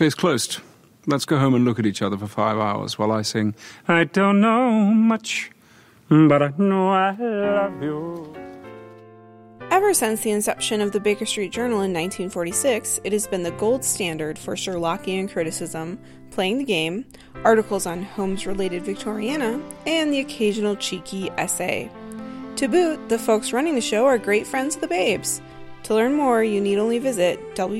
Case closed. Let's go home and look at each other for 5 hours while I sing, I don't know much, but I know I love you. Ever since the inception of the Baker Street Journal in 1946, it has been the gold standard for Sherlockian criticism, playing the game, articles on Holmes-related Victoriana, and the occasional cheeky essay. To boot, the folks running the show are great friends of the Babes. To learn more, you need only visit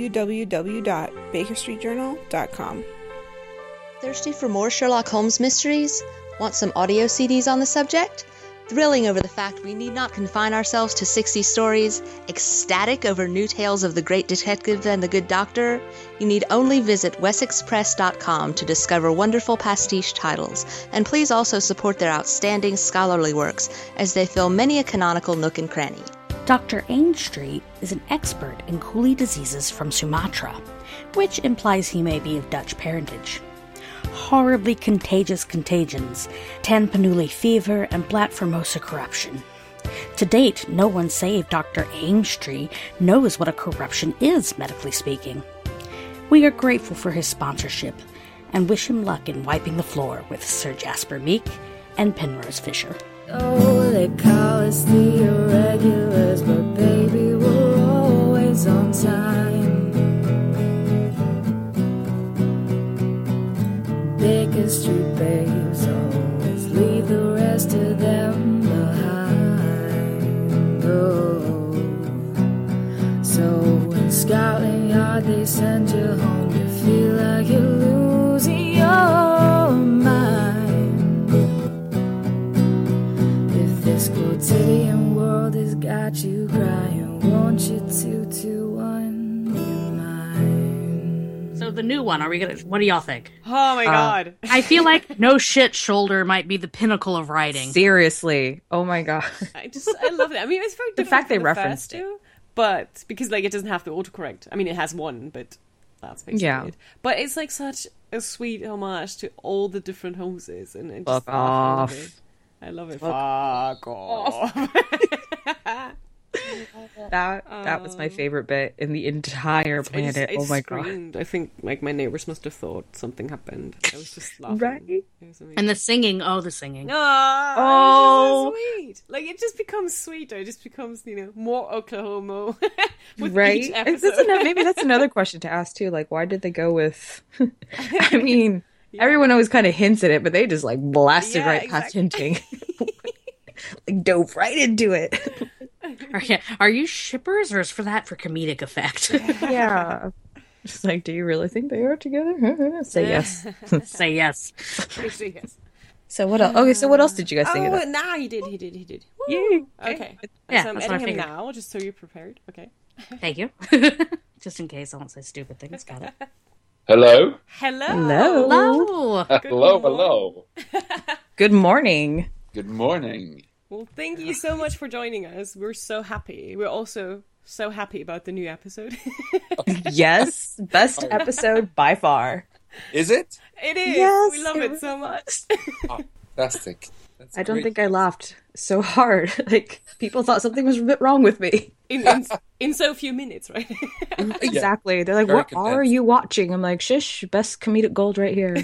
www.bakerstreetjournal.com. Thirsty for more Sherlock Holmes mysteries? Want some audio CDs on the subject? Thrilling over the fact we need not confine ourselves to 60 stories? Ecstatic over new tales of the great detective and the good doctor? You need only visit wessexpress.com to discover wonderful pastiche titles, and please also support their outstanding scholarly works as they fill many a canonical nook and cranny. Dr. Ainstreet is an expert in coolie diseases from Sumatra, which implies he may be of Dutch parentage. Horribly contagious contagions, Tampanuli fever, and Black Formosa corruption. To date, no one save Dr. Ainstreet knows what a corruption is, medically speaking. We are grateful for his sponsorship, and wish him luck in wiping the floor with Sir Jasper Meek and Penrose Fisher. Oh, they call us the irregulars, but baby, we're always on time. Baker Street babes always leave the rest of them behind. Oh, so in Scotland Yard they send you home, you feel like you're losing your mind. If this quotidian world has got you crying, won't you 221 be mine? So the new one, what do y'all think? Oh my god. I feel like No Shit Shoulder might be the pinnacle of writing. Seriously. Oh my god. I love it. I mean, it's very different. The fact they from the referenced first it. two, but because like it doesn't have the autocorrect. I mean, it has one, but that's basically Yeah. it. But it's like such a sweet homage to all the different Holmeses, and it Fuck just, I love off. it. I love it. Fuck off. That was my favorite bit in the entire planet. I Oh my screamed. I think like my neighbors must have thought something happened. I was just laughing. Right. It was amazing. And the singing, the singing. Oh, so sweet. Like it just becomes sweeter. It just becomes, more Oklahoma with Right? each episode. Maybe that's another question to ask too. Like, why did they go with? I mean, everyone always kind of hints at it, but they just like blasted right past hinting, like dove right into it. Are you shippers, or is for comedic effect? Yeah. Just like, do you really think they are together? Say yes. Say yes. Say yes. So what else? Okay, so what else did you guys think of Oh, that? nah, he did. Woo. Yay. Okay. Yeah, So I'm that's what I editing him figured. now, just so you're prepared. Okay. Thank you. Just in case I won't say stupid things. Got it. Hello? Hello. Hello. Hello. Good morning. Good morning. Well, thank you so much for joining us. We're so happy. We're also so happy about the new episode. Yes, best episode by far. Is it? It is. Yes, We love it so much. Oh, fantastic. That's I don't great. think I laughed so hard. Like, people thought something was a bit wrong with me. In so few minutes, right? Exactly. They're like, Very what condensed. are you watching? I'm like, shush, best comedic gold right here.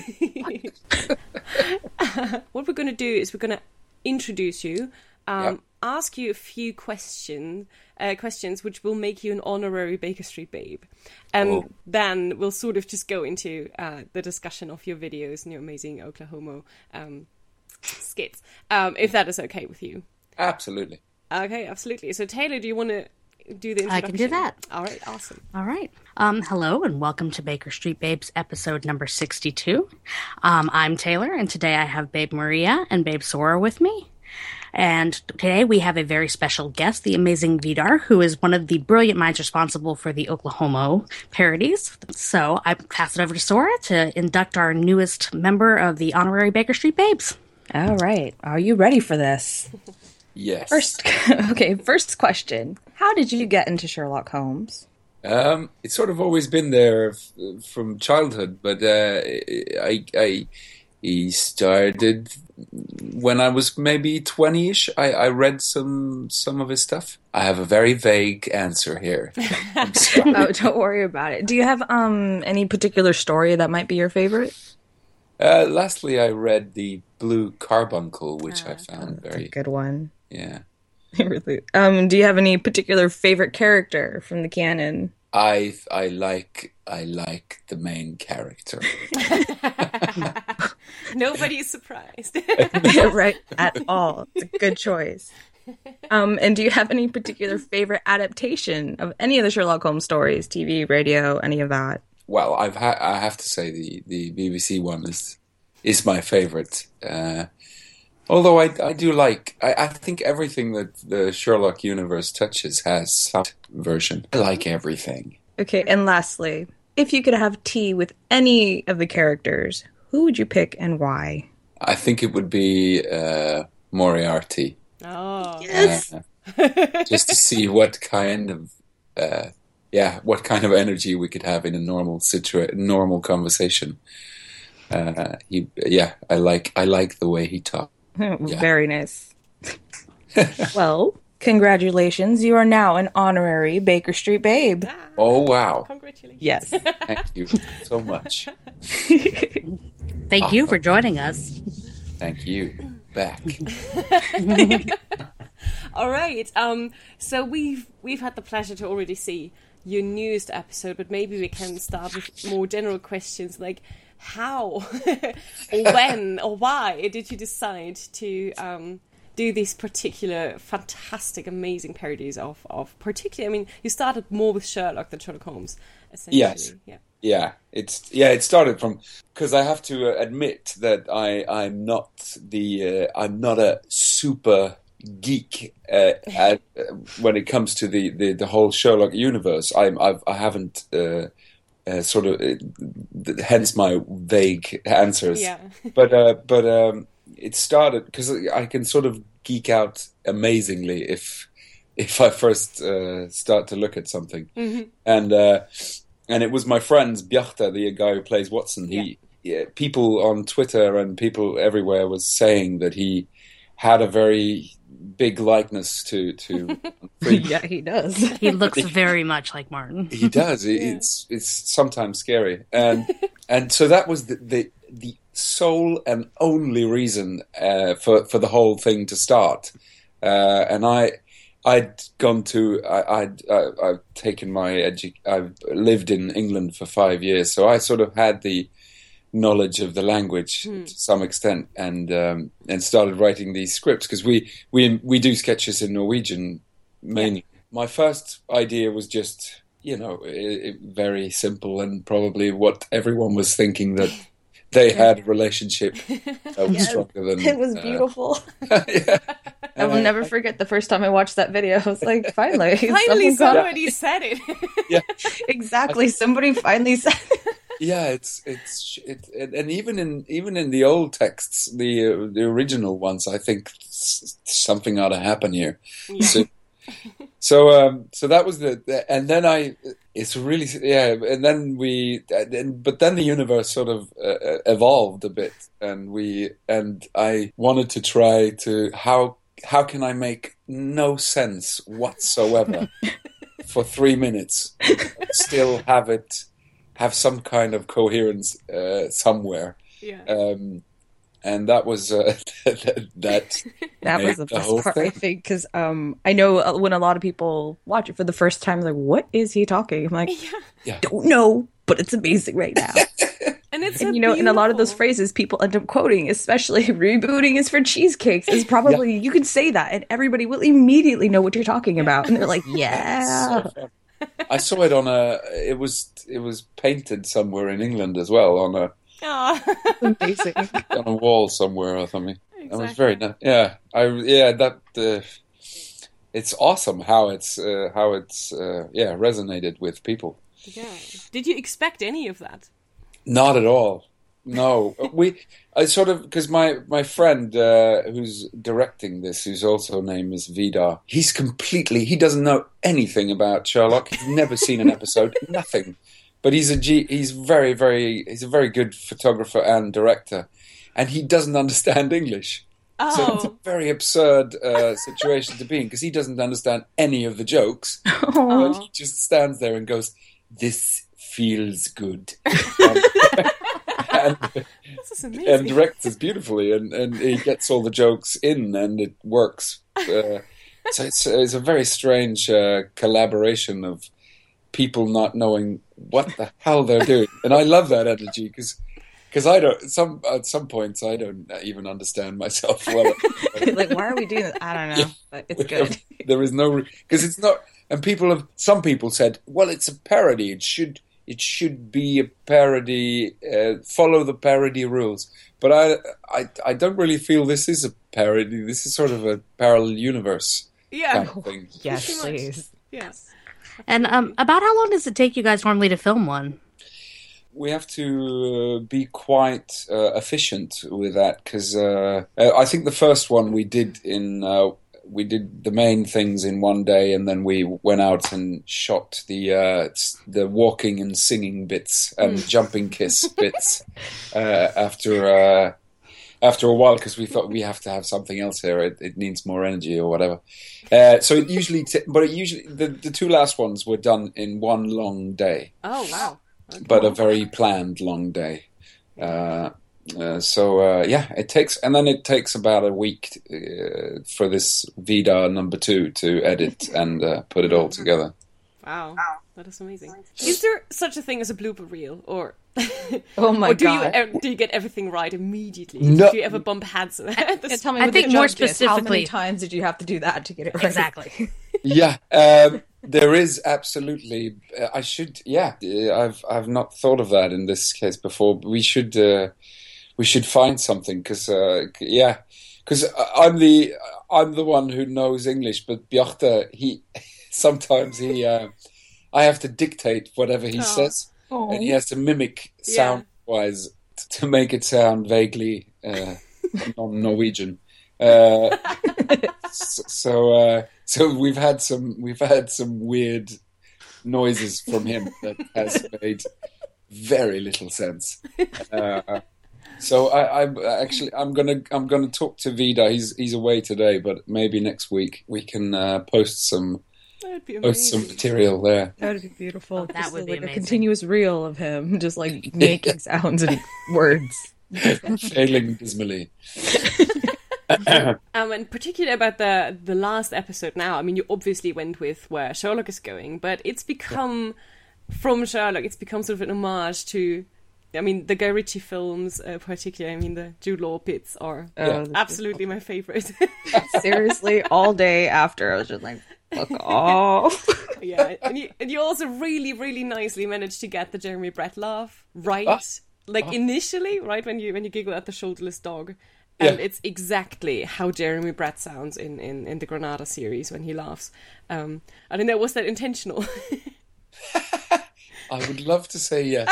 What we're going to do is we're going to introduce you, Yep. ask you a few questions which will make you an honorary Baker Street babe. And Oh. then we'll sort of just go into the discussion of your videos and your amazing Oklahoma skits, if that is okay with you. Absolutely. Okay, absolutely. So Taylor, do you want to do the introduction? I can do that. All right, awesome. All right. Hello and welcome to Baker Street Babes episode number 62. I'm Taylor, and today I have Babe Maria and Babe Sora with me. And today we have a very special guest, the amazing Vidar, who is one of the brilliant minds responsible for the Oklahoma parodies. So I pass it over to Sora to induct our newest member of the honorary Baker Street Babes. All right. Are you ready for this? Yes. First question. How did you get into Sherlock Holmes? It's sort of always been there from childhood, but I He started when I was maybe 20-ish. I read some of his stuff. I have a very vague answer here. I'm sorry. Oh, don't worry about it. Do you have any particular story that might be your favorite? Lastly, I read The Blue Carbuncle, which I found That's very a good one. Yeah. Really. Do you have any particular favorite character from the canon? I like the main character. Nobody's surprised. Right, at all. It's a good choice. And do you have any particular favorite adaptation of any of the Sherlock Holmes stories, TV, radio, any of that? Well, I have to say the BBC one is my favorite. Although I do like, I think everything that the Sherlock universe touches has some version. I like everything. Okay, and lastly, if you could have tea with any of the characters, who would you pick and why? I think it would be Moriarty. Oh, yes. Just to see what kind of energy we could have in a normal conversation. I like the way he talks. Yeah. Very nice. Well, congratulations. You are now an honorary Baker Street Babe. Oh, wow. Congratulations. Yes. Thank you so much. Thank you for joining us. Thank you. Back. All right. So we've had the pleasure to already see your newest episode, but maybe we can start with more general questions like how or when or why did you decide to do these particular fantastic, amazing parodies of particularly, I mean, you started more with Sherlock than Sherlock Holmes, essentially. Yes. Yeah. It started from, because I have to admit that I'm not a super geek when it comes to the whole Sherlock universe. I haven't hence my vague answers. Yeah. But it started because I can sort of geek out amazingly if I first start to look at something. Mm-hmm. And it was my friend Bjarte, the guy who plays Watson. People on Twitter and people everywhere was saying that he had a very big likeness to Yeah, he does. He looks very much like Martin. He does. It's sometimes scary, and so that was the sole and only reason for the whole thing to start. And I've taken I've lived in England for 5 years, so I sort of had the knowledge of the language to some extent, and started writing these scripts because we do sketches in Norwegian mainly. Yeah. My first idea was just very simple and probably what everyone was thinking, that they had a relationship that was stronger than... It was beautiful. Yeah. I will never forget the first time I watched that video. I was like, finally somebody said it. Yeah, exactly. Somebody finally said it. Yeah, and even in the old texts, the original ones, I think something ought to happen here. Yeah. So that was and then it's really, and then but then the universe sort of evolved a bit, and I wanted to try to how can I make no sense whatsoever for 3 minutes, still have some kind of coherence somewhere. Yeah. And that was that was the best part, I think, because I know when a lot of people watch it for the first time, they're like, what is he talking? I'm like, don't know, but it's amazing right now. And it's and in a lot of those phrases people end up quoting, especially rebooting is for cheesecakes, is probably you can say that and everybody will immediately know what you're talking about, and they're like, yeah. So I saw it on it was painted somewhere in England as well on a amazing on a wall somewhere or something. Exactly. It was very nice. It's awesome how it's resonated with people. Yeah. Did you expect any of that? Not at all. No, I sort of, because my friend who's directing this, whose also name is Vidar, he doesn't know anything about Sherlock. He's never seen an episode, nothing. But he's a very, very good photographer and director, and he doesn't understand English. Oh. So it's a very absurd situation to be in, because he doesn't understand any of the jokes. But he just stands there and goes, "This feels good." And directs us beautifully, and he gets all the jokes in, and it works. So it's a very strange collaboration of people not knowing what the hell they're doing, and I love that energy because I don't. At some points I don't even understand myself well. Like, why are we doing this? I don't know, but it's good. There is no, because it's not. And some people said, well, it's a parody. It should be a parody. Follow the parody rules. But I don't really feel this is a parody. This is sort of a parallel universe. Yeah. Kind of thing. Yes, please. Yes. And about how long does it take you guys normally to film one? We have to be quite efficient with that, because I think the first one we did the main things in one day, and then we went out and shot the walking and singing bits and jumping kiss bits after a while, because we thought we have to have something else here. It needs more energy or whatever. So it usually, the two last ones were done in one long day. Oh wow! Okay. But a very planned long day. It takes about a week for this Vida number 2 to edit and put it all together. Wow, that is amazing. Is there such a thing as a blooper reel, or oh my god, do you get everything right immediately? No. Do you ever bump heads? Tell me, I think more specifically, how many times did you have to do that to get it right? Exactly. Yeah, there is absolutely. I should. Yeah, I've not thought of that in this case before. We should find something, because I'm the one who knows English, but Bjarte, sometimes I have to dictate whatever he says, and he has to mimic sound-wise to make it sound vaguely non-Norwegian. So we've had some weird noises from him that has made very little sense. So I'm gonna talk to Vida. He's away today, but maybe next week we can post some material there. That would be beautiful. That would be like amazing. A continuous reel of him just like making sounds and words. Failing dismally. And particularly about the last episode now, I mean, you obviously went with where Sherlock is going, but it's become, from Sherlock, it's become sort of an homage to, I mean, the Guy Ritchie films, particularly, I mean, the Jude Law bits are absolutely my favorite. Seriously, all day after, I was just like, fuck off. Yeah, and you also really, really nicely managed to get the Jeremy Brett laugh right. Initially, right, when you giggle at the shoulderless dog. And it's exactly how Jeremy Brett sounds in the Granada series when he laughs. I don't know, was that intentional? I would love to say yes.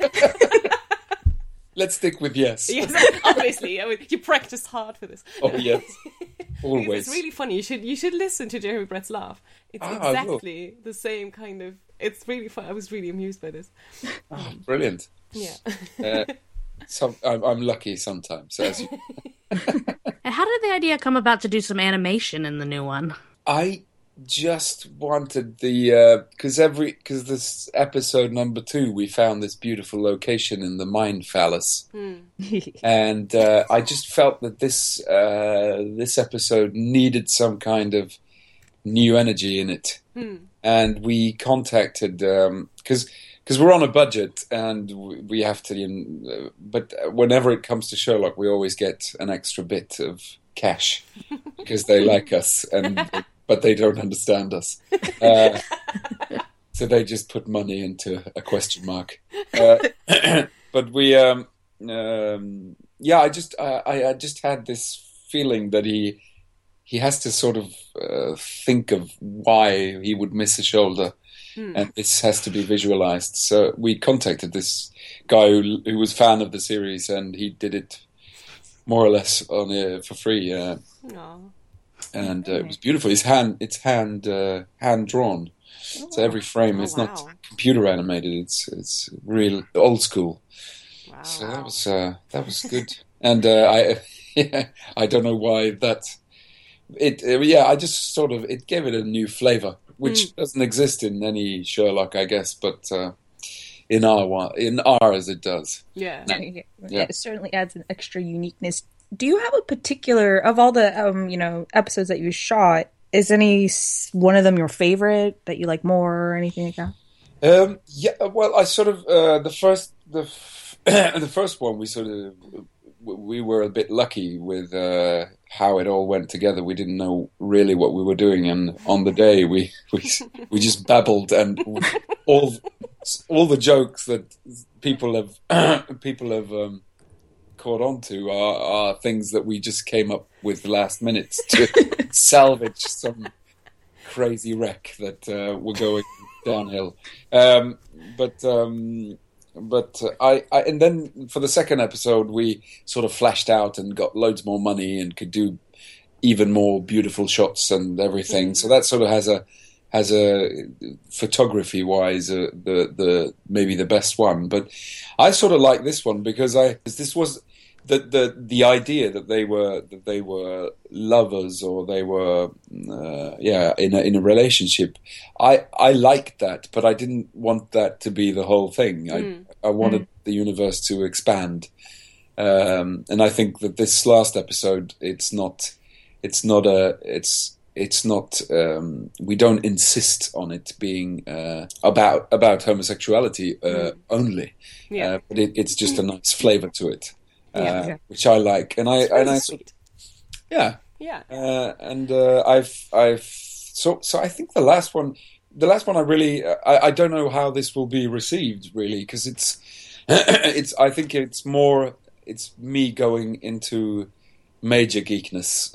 Let's stick with yes. Yes, obviously. I mean, you practiced hard for this. Oh, yes. Always. It's really funny. You should listen to Jeremy Brett's laugh. It's exactly the same kind of... It's really fun. I was really amused by this. Oh, brilliant. Yeah. I'm lucky sometimes. As you... And how did the idea come about to do some animation in the new one? I just wanted because this episode number 2 we found this beautiful location in the Mind Palace, and I just felt that this episode needed some kind of new energy in it, and we contacted because we're on a budget and we have to, but whenever it comes to Sherlock, we always get an extra bit of cash because they like us but they don't understand us. So they just put money into a question mark. But we, I just had this feeling that he has to sort of think of why he would miss a shoulder. And this has to be visualized. So we contacted this guy who was a fan of the series, and he did it more or less for free. And it was beautiful. It's hand drawn. So every frame is not computer animated. It's real old school. Wow. So that was good. And I don't know why that. I just sort of it gave it a new flavor, which doesn't exist in any Sherlock, I guess, but in ours it does. Yeah. It certainly adds an extra uniqueness. Do you have a particular of all the episodes that you shot? Is any one of them your favorite that you like more or anything like that? Well, I sort of the first one we were a bit lucky with how it all went together. We didn't know really what we were doing, and on the day we just babbled, and all the jokes that people have caught on to are things that we just came up with last minute to salvage some crazy wreck that were going downhill. But and then for the second episode, we sort of flashed out and got loads more money and could do even more beautiful shots and everything. So that sort of has a photography wise the maybe the best one. But I sort of like this one because this was the idea that they were lovers or they were in a relationship. I liked that, but I didn't want that to be the whole thing. I wanted the universe to expand, and I think that this last episode we don't insist on it being about homosexuality only, but it's just a nice flavor to it. Which I like, and I sort of, and I've so I think the last one I really I don't know how this will be received really, because it's I think it's me going into major geekness.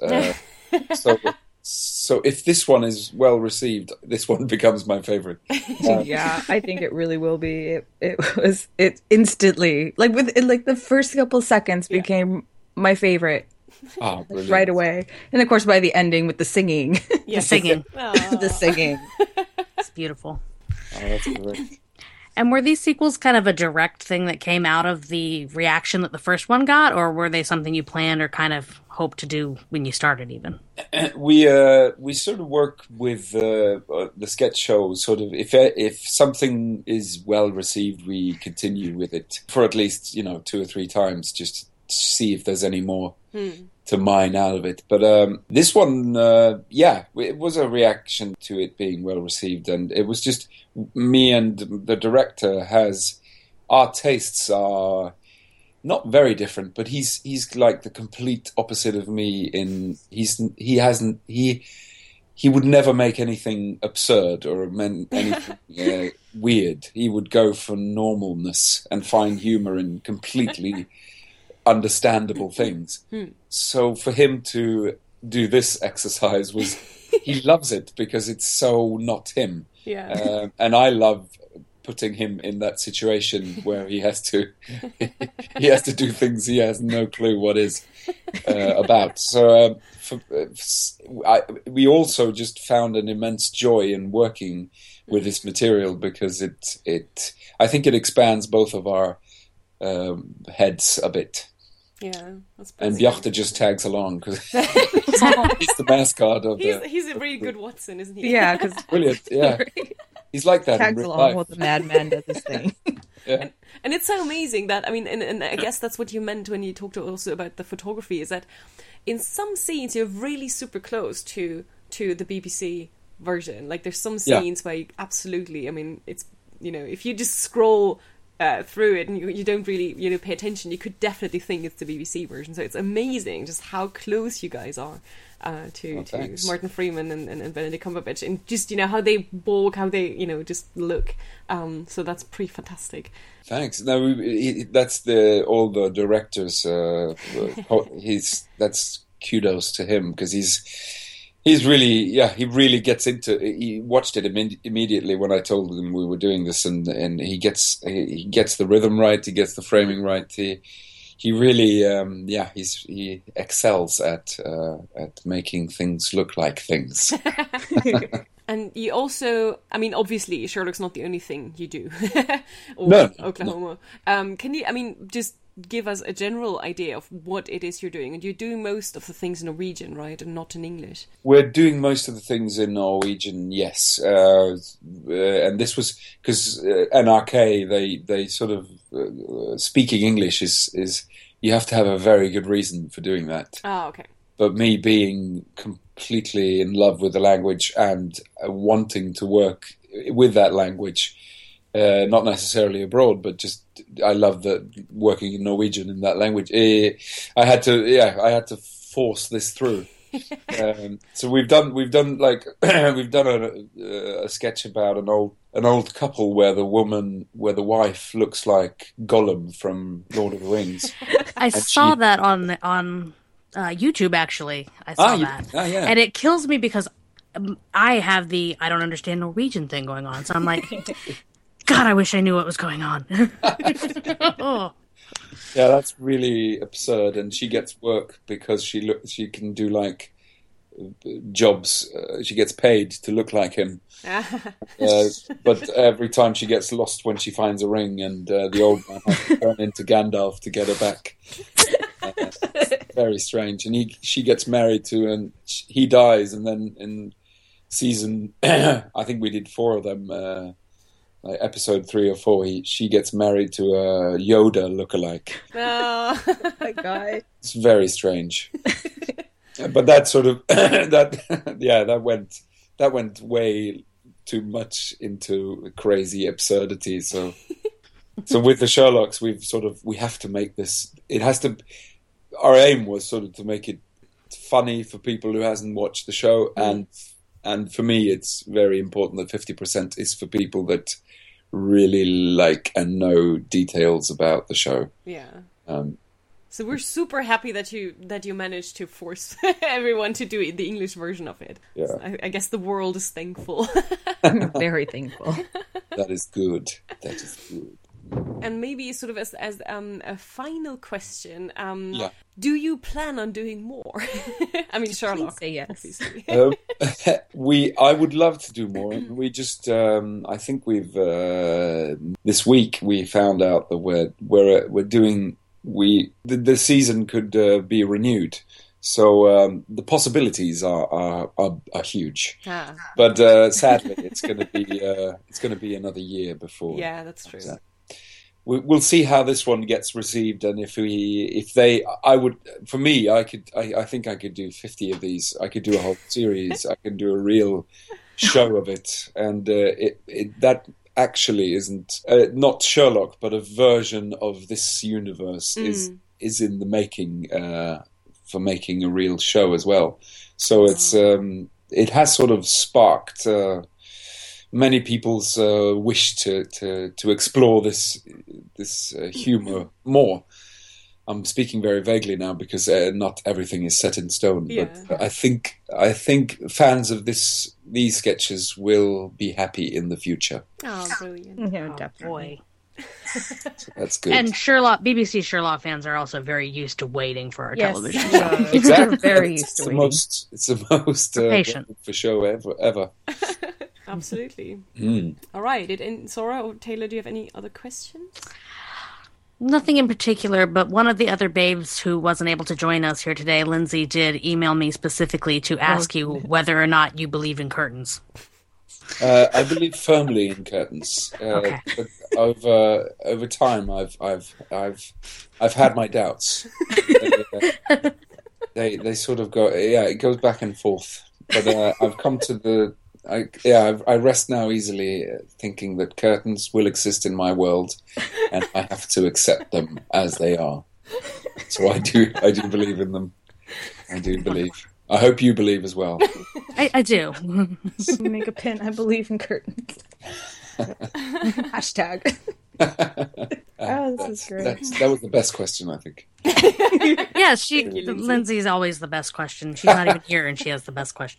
So if this one is well received, this one becomes my favorite. I think it really will be. It instantly, like the first couple seconds became my favorite. Oh, right away. And of course by the ending with the singing. The singing. The singing. It's beautiful. Oh, that's great. And were these sequels kind of a direct thing that came out of the reaction that the first one got, or were they something you planned or kind of hoped to do when you started even? We sort of work with the sketch show. Sort of if something is well received, we continue with it for at least 2 or 3 times just to see if there's any more to mine out of it. But this one, it was a reaction to it being well received, and it was just me and the director our tastes are not very different, but he's like the complete opposite of me. He would never make anything absurd or anything weird. He would go for normalness and find humor in completely understandable things. So for him to do this exercise he loves it because it's so not him. And I love putting him in that situation where he has to do things he has no clue what is about. So we also just found an immense joy in working with this material because I think it expands both of our heads a bit. Yeah, that's and Bjarte just tags along because he's the mascot of he's a really good Watson, isn't he? Yeah, because brilliant. Yeah, he's like that. Tags in real along life. while the madman does his thing. Yeah. And it's so amazing that and I guess that's what you meant when you talked also about the photography. Is that in some scenes you're really super close to the BBC version. Like there's some scenes where you absolutely. I mean, it's if you just scroll through it and you don't really pay attention, you could definitely think it's the BBC version. So it's amazing just how close you guys are to Martin Freeman and Benedict Cumberbatch, and just how they walk, how they just look. So that's pretty fantastic. Thanks. No, that's all the directors. That's kudos to him because he's really, he really gets into. He watched it immediately when I told him we were doing this, and he gets the rhythm right. He gets the framing right. He really, he excels at making things look like things. And you also, I mean, obviously Sherlock's not the only thing you do. No, Oklahoma. No. Can you, I mean, just give us a general idea of what it is you're doing? And you're doing most of the things in Norwegian, right, and not in English? We're doing most of the things in Norwegian, yes. And this was because NRK, they sort of speaking English is you have to have a very good reason for doing that. Oh, okay. But me being completely in love with the language and wanting to work with that language, not necessarily abroad, but just I love working in Norwegian in that language. I had to force this through. So we've done a sketch about an old couple where the wife looks like Gollum from Lord of the Rings. I saw that on YouTube, actually. I saw that. Yeah. And it kills me because I have the I don't understand Norwegian thing going on. So I'm like, God, I wish I knew what was going on. Oh. Yeah, that's really absurd. And she gets work because she can do like jobs. She gets paid to look like him. But every time she gets lost when she finds a ring, and the old man has to turn into Gandalf to get her back. Very strange. And she gets married to, and he dies, and then in season, I think we did 4 of them. Like episode 3 or 4, she gets married to a Yoda lookalike. Oh my God! It's very strange. But that sort of that went way too much into crazy absurdity. So with the Sherlocks, we have to make this. It has to. Our aim was sort of to make it funny for people who hasn't watched the show, and for me, it's very important that 50% is for people that really like and know details about the show. Yeah. So we're super happy that you managed to force everyone to do the English version of it. Yeah. So I guess the world is thankful. I'm very thankful. That is good. That is good. And maybe sort of as a final question, do you plan on doing more? I mean, Sherlock, say yes. Obviously. I would love to do more. We just, I think we've this week we found out that we're doing. The season could be renewed, so the possibilities are huge. But sadly, it's going to be another year before. Yeah, that's true. We'll see how this one gets received, and I think I could do 50 of these. I could do a whole series. I could do a real show of it, and that actually isn't not Sherlock, but a version of this universe is in the making for making a real show as well. So it's it has sort of sparked many people's wish to explore this humor more. I'm speaking very vaguely now because not everything is set in stone. Yeah. But I think fans of these sketches will be happy in the future. Oh, brilliant! Yeah, definitely. Boy. So that's good. And BBC Sherlock fans are also very used to waiting for our television show. Exactly. Very used to waiting. It's the most patient for show ever. Absolutely. All right. And Sora or Taylor, do you have any other questions? Nothing in particular, but one of the other babes who wasn't able to join us here today, Lindsay, did email me specifically to ask you whether or not you believe in curtains. I believe firmly in curtains. Okay. But over time, I've had my doubts. They sort of go. Yeah, it goes back and forth. But I've come to I rest now easily, thinking that curtains will exist in my world, and I have to accept them as they are. So I do believe in them. I do believe. I hope you believe as well. I do. Make a pin. I believe in curtains. Hashtag. Oh, this is great. That was the best question, I think. Yeah, Lindsay's always the best question. She's not even here, and she has the best question.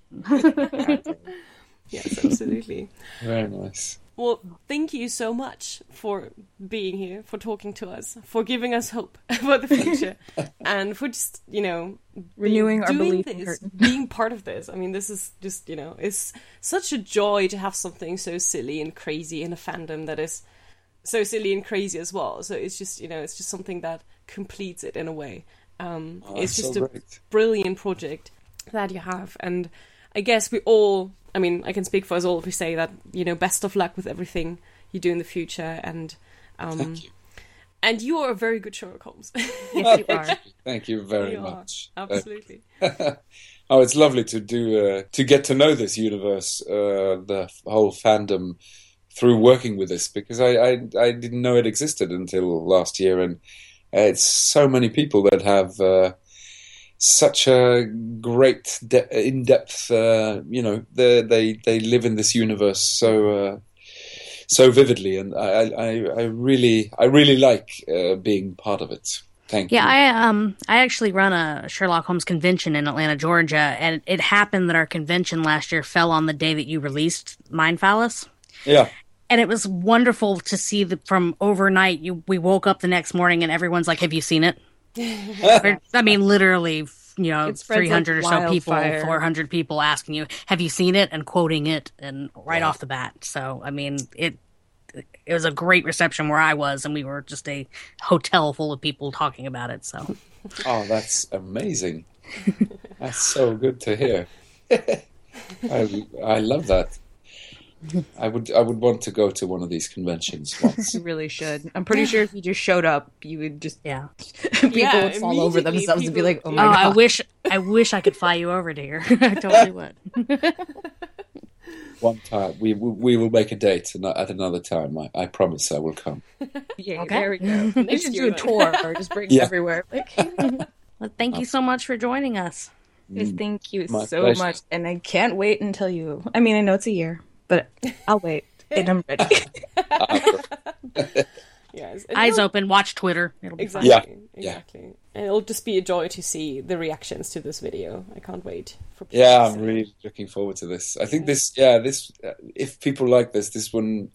Yes, absolutely. Very nice. Well, thank you so much for being here, for talking to us, for giving us hope about the future, and for just, renewing our belief in curtains. Being part of this. I mean, this is just, it's such a joy to have something so silly and crazy in a fandom that is so silly and crazy as well. So it's just, it's just something that completes it in a way. It's just a brilliant project that you have, and I guess we all, I can speak for us all if we say that, best of luck with everything you do in the future, and Thank you. And you are a very good Sherlock Holmes. Yes, you are. Thank you very much. Absolutely. It's lovely to do to get to know this universe, the whole fandom, through working with this, because I didn't know it existed until last year, and it's so many people that have such a great in-depth, they live in this universe so vividly, and I really like being part of it. Thank you. Yeah, I actually run a Sherlock Holmes convention in Atlanta, Georgia, and it happened that our convention last year fell on the day that you released Mind Phallus. Yeah. And it was wonderful to see that from overnight, we woke up the next morning and everyone's like, have you seen it? Literally, 300 or so people, 400 people asking you, have you seen it? And quoting it, and off the bat. So, it was a great reception where I was, and we were just a hotel full of people talking about it. So, oh, that's amazing! That's so good to hear. I love that. I would want to go to one of these conventions once. You really should. I'm pretty sure if you just showed up, you would just people would fall over themselves and be like, "Oh my god!" I wish I could fly you over to here. I totally would. One time we will make a date at another time. I promise I will come. Yeah, okay. There we go. You should do a tour or just bring it everywhere. Well, thank you so much for joining us. Yes, thank you so pleasure. much, and I can't wait until you. I know it's a year. But I'll wait, and I'm ready. Yes, eyes open, watch Twitter. It'll be exactly, fun. Exactly. And it'll just be a joy to see the reactions to this video. I can't wait for people. Yeah, I'm really looking forward to this. I think this if people like this one's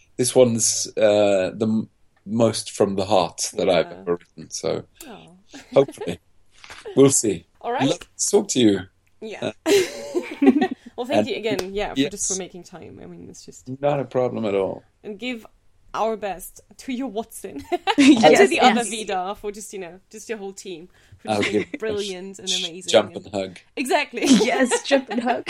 the most from the heart that I've ever written. So hopefully, we'll see. All right, let's talk to you. Yeah. Well, thank you again, for making time. It's just not a problem at all. And give our best to your Watson and to the other Vidar for just your whole team for just being brilliant and amazing. Jump and hug. Exactly. Yes, jump and hug.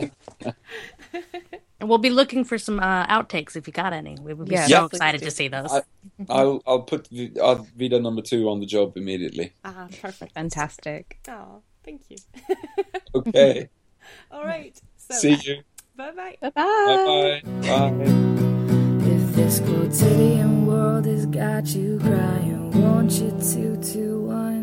And we'll be looking for some outtakes if you got any. We would be so excited to see those. I'll put Vidar number 2 on the job immediately. Perfect. Fantastic. Oh, thank you. Okay. All right. So, see you. Bye-bye. Bye-bye. Bye. If this quotidian world has got you crying, won't you 2 to 1?